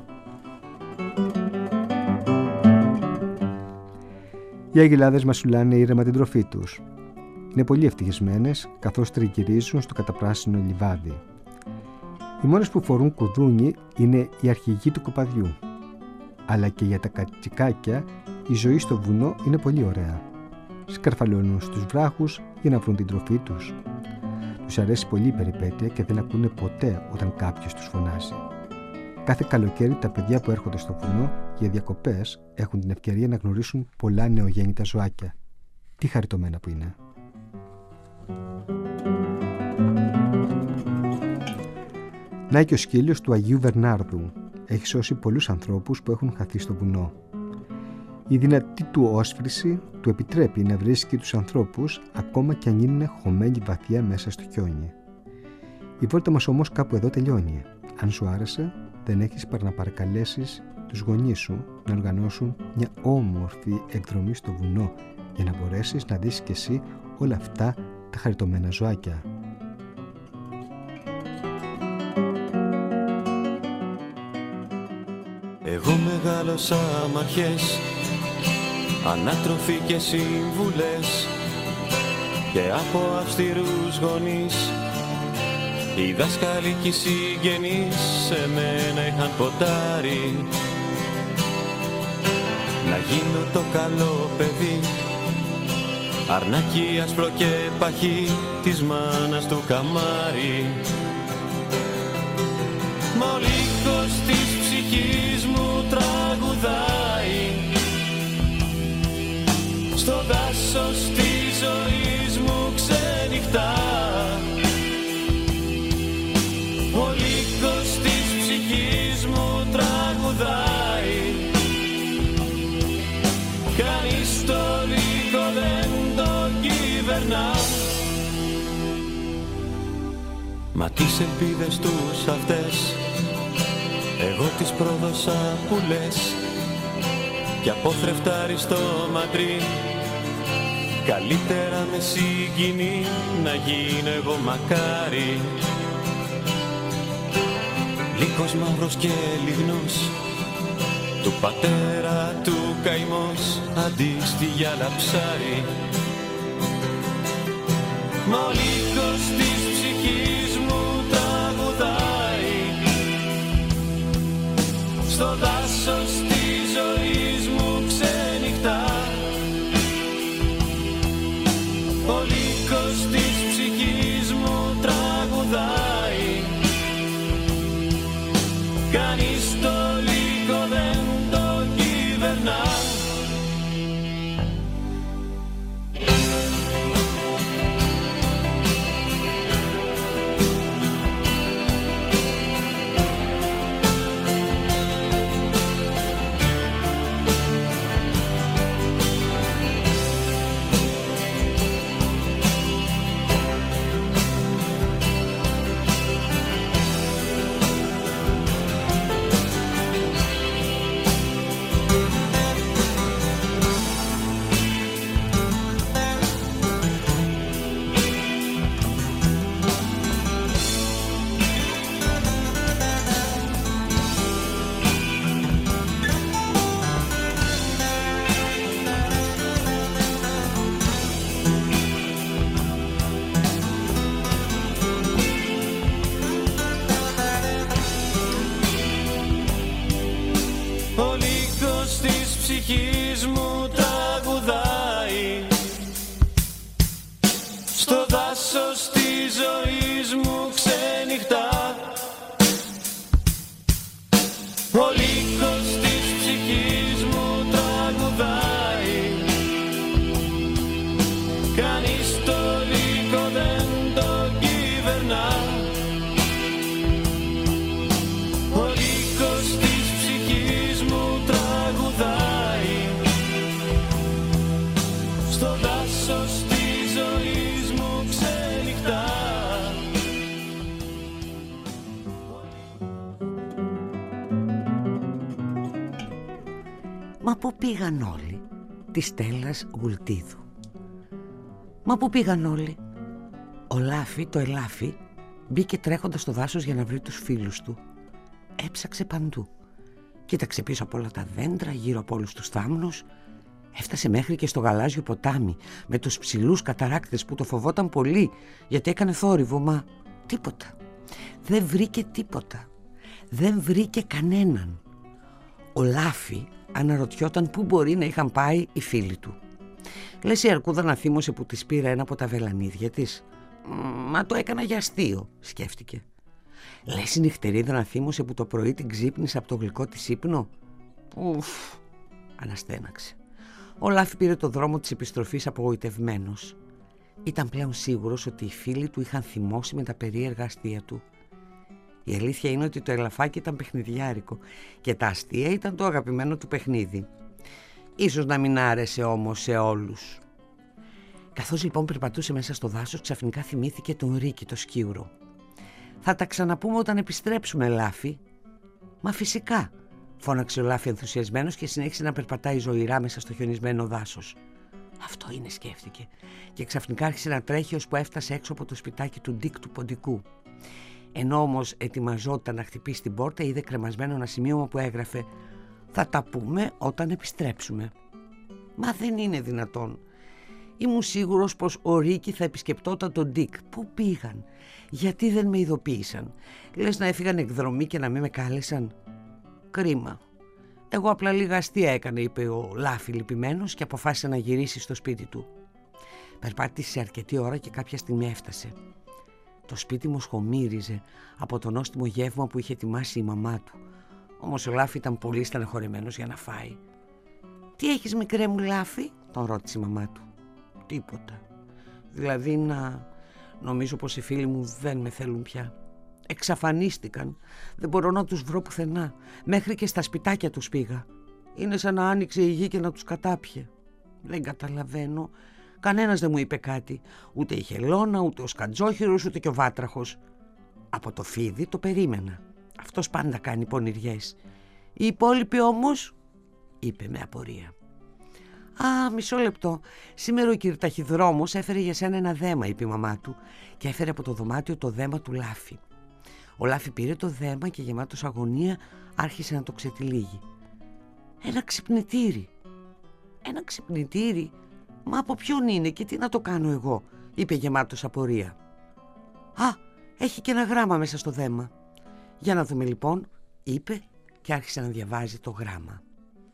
Οι αγελάδες μασουλάνε ήρεμα την τροφή τους. Είναι πολύ ευτυχισμένες καθώς τριγυρίζουν στο καταπράσινο λιβάδι. Οι μόνες που φορούν κουδούνι είναι οι αρχηγοί του κοπαδιού. Αλλά και για τα κατσικάκια η ζωή στο βουνό είναι πολύ ωραία. Σκαρφαλώνουν στους βράχους για να βρουν την τροφή τους. Τους αρέσει πολύ η περιπέτεια και δεν ακούνε ποτέ όταν κάποιος τους φωνάζει. Κάθε καλοκαίρι τα παιδιά που έρχονται στο βουνό για διακοπές έχουν την ευκαιρία να γνωρίσουν πολλά νεογέννητα ζωάκια. Τι χαριτωμένα που είναι. Να και ο σκύλος του Αγίου Βερνάρδου έχει σώσει πολλούς ανθρώπους που έχουν χαθεί στο βουνό. Η δυνατή του όσφρηση του επιτρέπει να βρίσκει τους ανθρώπους ακόμα κι αν είναι χωμένοι βαθιά μέσα στο χιόνι. Η βόλτα μας όμως κάπου εδώ τελειώνει. Αν σου άρεσε, δεν έχεις παρά να παρακαλέσεις τους γονείς σου να οργανώσουν μια όμορφη εκδρομή στο βουνό για να μπορέσεις να δεις κι εσύ όλα αυτά τα χαριτωμένα ζωάκια. Εγώ μεγάλωσα μ' αρχές, ανάτροφοι και σύμβουλες και από αυστηρούς γονείς. Οι δάσκαλοι και οι συγγενείς σε μένα είχαν ποντάρει να γίνω το καλό παιδί, αρνάκι άσπρο και παχύ της μάνας του καμάρι. Μα ο λύκος της ψυχής μου τραγουδάει στο δάσος της ζωής μου ξενυχτά. Ο λύκος της ψυχής μου τραγουδάει, κανείς το λύκο δεν το κυβερνά. Μα τις ελπίδες τους αυτές εγώ τις πρόδωσα που λες, κι από θρεφτάρι στο μαντρί καλύτερα με συγκινεί να γίνω εγώ μακάρι. Λύκος μαύρος και λιγνός, του πατέρα του καημός, αντί στη γυάλα ψάρι. Μα ο λύκος της ψυχής μου τραγουδάει στο δάσος της ζωής μου ξενυχτά. Ο λύκος της ψυχής μου τραγουδάει, στο δάσος της ζωής μου ξενυχτά. Ο λύκος της ψυχής μου τραγουδάει, κανείς το λύκο δεν το κυβερνά. Ο λύκος της ψυχής μου τραγουδάει, στο δάσος της ζωής μου ξενυχτά. Μα πού πήγαν όλοι, της Στέλλας Γουλτίδου. Μα πού πήγαν όλοι. Ο Λάφη, το Ελάφι, μπήκε τρέχοντας στο δάσος για να βρει τους φίλους του. Έψαξε παντού. Κοίταξε πίσω από όλα τα δέντρα, γύρω από όλους τους θάμνους. Έφτασε μέχρι και στο γαλάζιο ποτάμι, με τους ψηλούς καταράκτες που το φοβόταν πολύ, γιατί έκανε θόρυβο, μα τίποτα. Δεν βρήκε τίποτα. Δεν βρήκε κανέναν. Ο Λάφη αναρωτιόταν πού μπορεί να είχαν πάει οι φίλοι του. Λες η αρκούδα να θύμωσε που της πήρα ένα από τα βελανίδια της. Μα το έκανα για αστείο, σκέφτηκε. Λες η νυχτερίδα να θύμωσε που το πρωί την ξύπνησε από το γλυκό της ύπνο. Ουφ, αναστέναξε. Ο Λάφη πήρε το δρόμο της επιστροφής απογοητευμένος. Ήταν πλέον σίγουρος ότι οι φίλοι του είχαν θυμώσει με τα περίεργα αστεία του. Η αλήθεια είναι ότι το ελαφάκι ήταν παιχνιδιάρικο και τα αστεία ήταν το αγαπημένο του παιχνίδι. Ίσως να μην άρεσε όμως σε όλους. Καθώς λοιπόν περπατούσε μέσα στο δάσος, ξαφνικά θυμήθηκε τον Ρίκη, το σκύουρο. «Θα τα ξαναπούμε όταν επιστρέψουμε, Λάφη». «Μα φυσικά», φώναξε ο Λάφη ενθουσιασμένος και συνέχισε να περπατάει ζωηρά μέσα στο χιονισμένο δάσος. «Αυτό είναι», σκέφτηκε, και ξαφνικά άρχισε να τρέχει ώσπου έφτασε έξω από το σπιτάκι του Ντίκ του Ποντικού. Ενώ όμως ετοιμαζόταν να χτυπήσει την πόρτα, είδε κρεμασμένο ένα σημείωμα που έγραφε «Θα τα πούμε όταν επιστρέψουμε». Μα δεν είναι δυνατόν. Ήμουν σίγουρος πως ο Ρίκη θα επισκεπτόταν τον Ντίκ. Πού πήγαν, γιατί δεν με ειδοποίησαν. Λες να έφυγαν εκδρομή και να μην με κάλεσαν. Κρίμα. Εγώ απλά λίγα αστεία έκανε, είπε ο Λάφη λυπημένος, και αποφάσισε να γυρίσει στο σπίτι του. Περπάτησε αρκετή ώρα και κάποια στιγμή έφτασε. Το σπίτι μου σχομύριζε από το νόστιμο γεύμα που είχε ετοιμάσει η μαμά του. Όμως ο Λάφη ήταν πολύ στεναχωρεμένος για να φάει. «Τι έχεις, μικρέ μου Λάφη?» τον ρώτησε η μαμά του. «Τίποτα. Δηλαδή να... νομίζω πως οι φίλοι μου δεν με θέλουν πια. Εξαφανίστηκαν. Δεν μπορώ να τους βρω πουθενά. Μέχρι και στα σπιτάκια τους πήγα. Είναι σαν να άνοιξε η γη και να τους κατάπιε. Δεν καταλαβαίνω. Κανένας δεν μου είπε κάτι. Ούτε η Χελώνα, ούτε ο Σκατζόχυρος, ούτε και ο Βάτραχος. Από το Φίδι το περίμενα. Αυτός πάντα κάνει πονηριές. Οι υπόλοιποι όμως?» είπε με απορία. «Α, μισό λεπτό. Σήμερα ο κυρταχυδρόμος έφερε για σένα ένα δέμα», είπε η μαμά του, και έφερε από το δωμάτιο το δέμα του Λάφη. Ο Λάφη πήρε το δέμα και γεμάτος αγωνία άρχισε να το ξετυλίγει. «Ένα ξυπνητήρι». «Ένα ξυπνητήρι? Μα από ποιον είναι και τι να το κάνω εγώ?» είπε γεμάτος απορία. «Α, έχει και ένα γράμμα μέσα στο δέμα». «Για να δούμε λοιπόν», είπε και άρχισε να διαβάζει το γράμμα.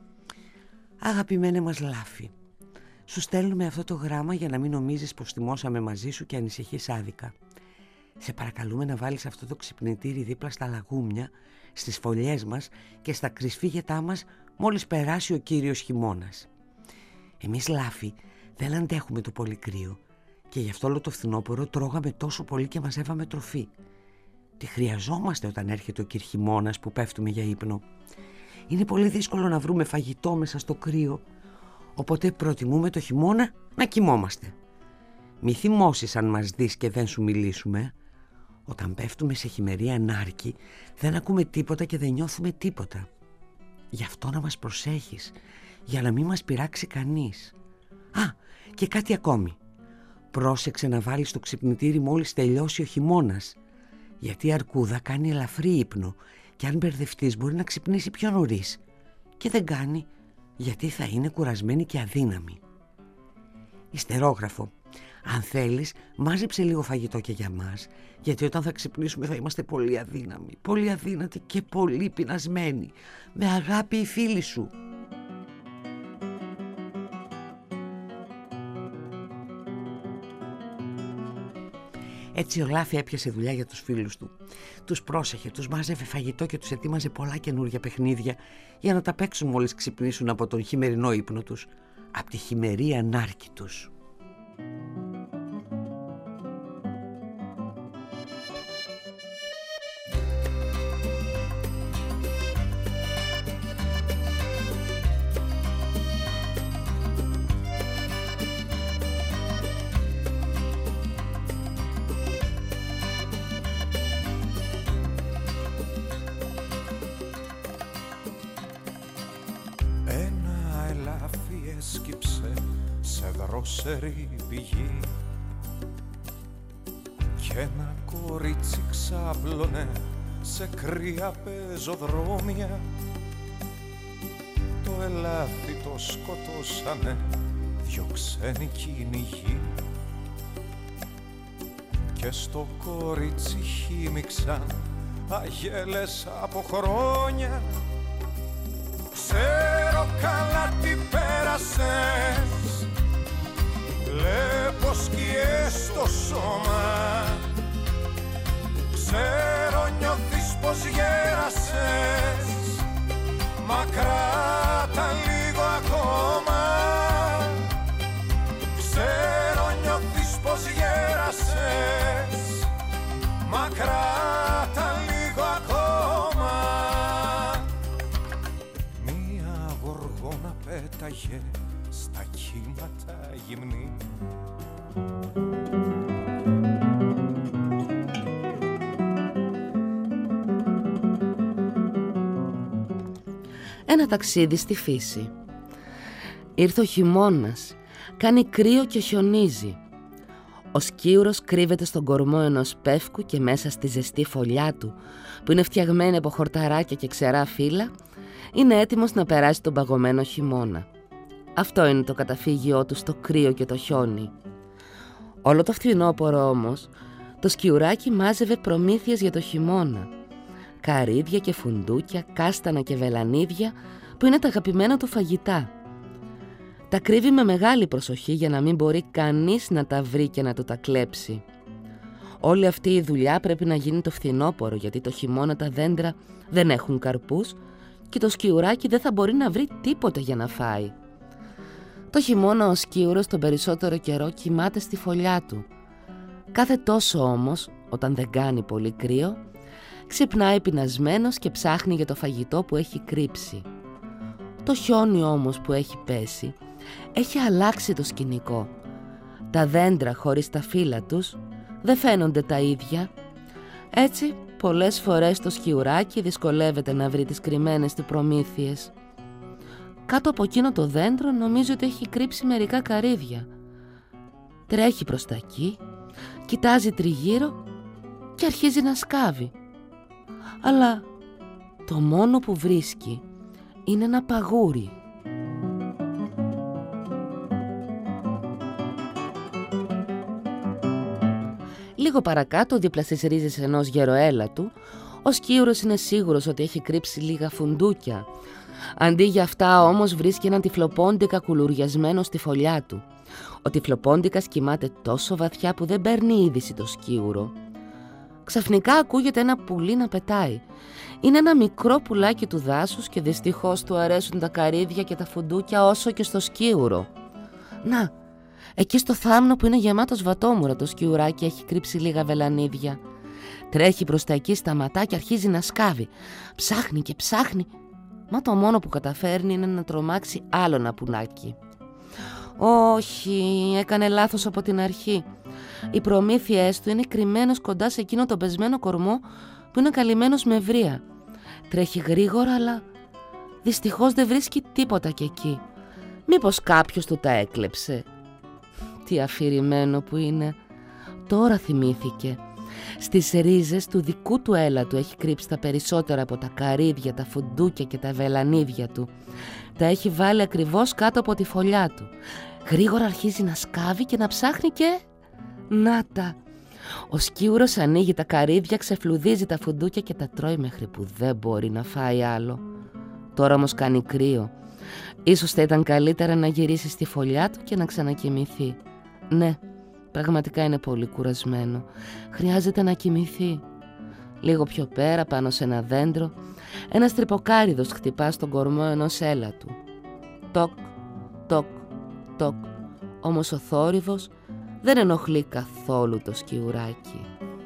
«Αγαπημένε μας Λάφη, σου στέλνουμε αυτό το γράμμα για να μην νομίζεις πως θυμώσαμε μαζί σου και ανησυχείς άδικα. Σε παρακαλούμε να βάλεις αυτό το ξυπνητήρι δίπλα στα λαγούμια, στις φωλιές μας και στα κρυσφύγετά μας μόλις περάσει ο κύριος χειμώνας. Εμείς Λάφη δεν αντέχουμε το πολύ κρύο και γι' αυτό όλο το φθινόπωρο τρώγαμε τόσο πολύ και μαζεύαμε τροφή. Τη χρειαζόμαστε όταν έρχεται ο κυρχημώνας που πέφτουμε για ύπνο. Είναι πολύ δύσκολο να βρούμε φαγητό μέσα στο κρύο, οπότε προτιμούμε το χειμώνα να κοιμόμαστε. Μη θυμώσεις αν μας δεις και δεν σου μιλήσουμε. Όταν πέφτουμε σε χειμερή ανάρκη δεν ακούμε τίποτα και δεν νιώθουμε τίποτα. Γι' αυτό να μας προσέχεις, για να μην μας πειράξει κανείς. Α, και κάτι ακόμη. Πρόσεξε να βάλεις το ξυπνητήρι μόλις τελειώσει ο χειμώνας, γιατί η αρκούδα κάνει ελαφρύ ύπνο και αν μπερδευτείς μπορεί να ξυπνήσει πιο νωρίς. Και δεν κάνει, γιατί θα είναι κουρασμένη και αδύναμη. Ιστερόγραφο. Αν θέλεις, μάζεψε λίγο φαγητό και για μας, γιατί όταν θα ξυπνήσουμε θα είμαστε πολύ αδύναμοι, πολύ αδύνατοι και πολύ πεινασμένοι. Με αγάπη οι φίλοι σου». Έτσι ο Λάφη έπιασε δουλειά για τους φίλους του. Τους πρόσεχε, τους μάζευε φαγητό και τους ετοίμαζε πολλά καινούργια παιχνίδια για να τα παίξουν μόλις ξυπνήσουν από τον χειμερινό ύπνο τους, από τη χειμερή ανάρκη τους. Δρόσερη πηγή κι ένα κορίτσι ξάπλωνε σε κρύα πεζοδρόμια. Το ελάφι το σκοτώσανε δυο ξένοι κυνηγοί και στο κορίτσι χύμιξαν αγέλες από χρόνια. Ξέρω καλά τι πέρασες, βλέπω σκιές στο σώμα. Ξέρω νιώθεις πως γέρασες, μα κράτα λίγο ακόμα. Ξέρω νιώθεις πως γέρασες, μα κράτα λίγο ακόμα. Μία γοργόνα πέταγε στα κύματα γυμνή. Ένα ταξίδι στη φύση. Ήρθε ο χειμώνας, κάνει κρύο και χιονίζει. Ο σκίουρος κρύβεται στον κορμό ενός πεύκου και μέσα στη ζεστή φωλιά του, που είναι φτιαγμένη από χορταράκια και ξερά φύλλα, είναι έτοιμος να περάσει τον παγωμένο χειμώνα. Αυτό είναι το καταφύγιό του στο κρύο και το χιόνι. Όλο το φθινόπωρο όμως, το σκιουράκι μάζευε προμήθειες για το χειμώνα. Καρύδια και φουντούκια, κάστανα και βελανίδια, που είναι τα αγαπημένα του φαγητά. Τα κρύβει με μεγάλη προσοχή για να μην μπορεί κανείς να τα βρει και να του τα κλέψει. Όλη αυτή η δουλειά πρέπει να γίνει το φθινόπωρο, γιατί το χειμώνα τα δέντρα δεν έχουν καρπούς και το σκιουράκι δεν θα μπορεί να βρει τίποτε για να φάει. Το χειμώνα ο σκίουρος τον περισσότερο καιρό κοιμάται στη φωλιά του. Κάθε τόσο όμως, όταν δεν κάνει πολύ κρύο, ξυπνάει πεινασμένος και ψάχνει για το φαγητό που έχει κρύψει. Το χιόνι όμως που έχει πέσει έχει αλλάξει το σκηνικό. Τα δέντρα χωρίς τα φύλλα τους δεν φαίνονται τα ίδια. Έτσι πολλές φορές το σκιουράκι δυσκολεύεται να βρει τις κρυμμένες του προμήθειες. Κάτω από εκείνο το δέντρο νομίζω ότι έχει κρύψει μερικά καρύδια. Τρέχει προς τα εκεί, κοιτάζει τριγύρω και αρχίζει να σκάβει. Αλλά το μόνο που βρίσκει είναι ένα παγούρι. Λίγο παρακάτω, δίπλα στις ρίζες ενός γεροέλατου, ο σκίουρος είναι σίγουρος ότι έχει κρύψει λίγα φουντούκια. Αντί για αυτά όμως βρίσκει έναν τυφλοπόντικα κουλουριασμένο στη φωλιά του. Ο τυφλοπόντικας κοιμάται τόσο βαθιά που δεν παίρνει είδηση το σκίουρο. Ξαφνικά ακούγεται ένα πουλί να πετάει. Είναι ένα μικρό πουλάκι του δάσους και δυστυχώς του αρέσουν τα καρύδια και τα φουντούκια όσο και στο σκίουρο. Να, εκεί στο θάμνο που είναι γεμάτος βατόμουρα το σκιουράκι έχει κρύψει λίγα βελανίδια. Τρέχει προς τα εκεί, σταματά και αρχίζει να σκάβει. Ψάχνει και ψάχνει, μα το μόνο που καταφέρνει είναι να τρομάξει άλλο ένα πουνάκι. Όχι, έκανε λάθος από την αρχή. Οι προμήθειές του είναι κρυμμένος κοντά σε εκείνο τον πεσμένο κορμό που είναι καλυμμένος με βρύα. Τρέχει γρήγορα, αλλά δυστυχώς δεν βρίσκει τίποτα κι εκεί. Μήπως κάποιος του τα έκλεψε? Τι αφηρημένο που είναι. Τώρα θυμήθηκε. Στις ρίζες του δικού του έλατου έχει κρύψει τα περισσότερα από τα καρύδια, τα φουντούκια και τα βελανίδια του. Τα έχει βάλει ακριβώς κάτω από τη φωλιά του. Γρήγορα αρχίζει να σκάβει και να ψάχνει και... Να τα! Ο σκίουρος ανοίγει τα καρύδια, ξεφλουδίζει τα φουντούκια και τα τρώει μέχρι που δεν μπορεί να φάει άλλο. Τώρα όμως κάνει κρύο. Ίσως θα ήταν καλύτερα να γυρίσει στη φωλιά του και να ξανακοιμηθεί. Ναι, Πραγματικά είναι πολύ κουρασμένο. Χρειάζεται να κοιμηθεί. Λίγο πιο πέρα, πάνω σε ένα δέντρο, ένας τρυποκάριδος χτυπά στον κορμό ενός έλατου. Τοκ, τοκ, τοκ. Όμως ο θόρυβος δεν ενοχλεί καθόλου το σκιουράκι.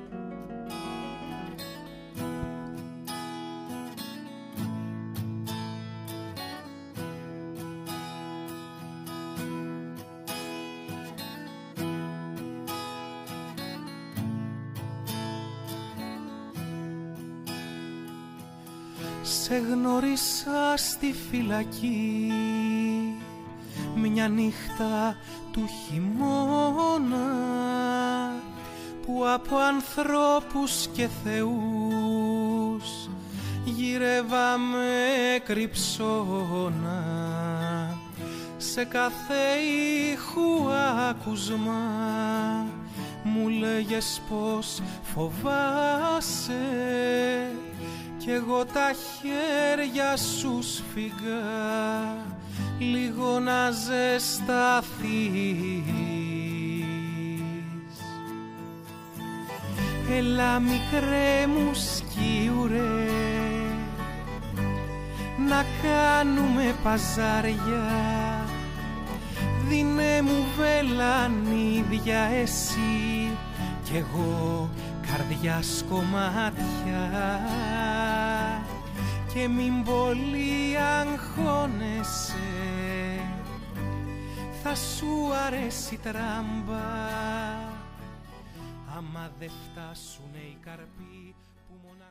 Σε γνώρισα στη φυλακή μια νύχτα του χειμώνα, που από ανθρώπους και θεούς γυρεύαμε κρυψώνα. Σε κάθε ήχου άκουσμα μου λέγες πως φοβάσαι, κι εγώ τα χέρια σου σφίγγα λίγο να ζεσταθείς. Έλα μικρέ μου σκιουρέ, να κάνουμε παζάρια. Δίνε μου βελανίδια εσύ κι εγώ καρδιάς κομμάτια, και μην πολύ αγχώνεσαι, θα σου αρέσει τράμπα, άμα δεν φτάσουνε οι καρποί που μονάχα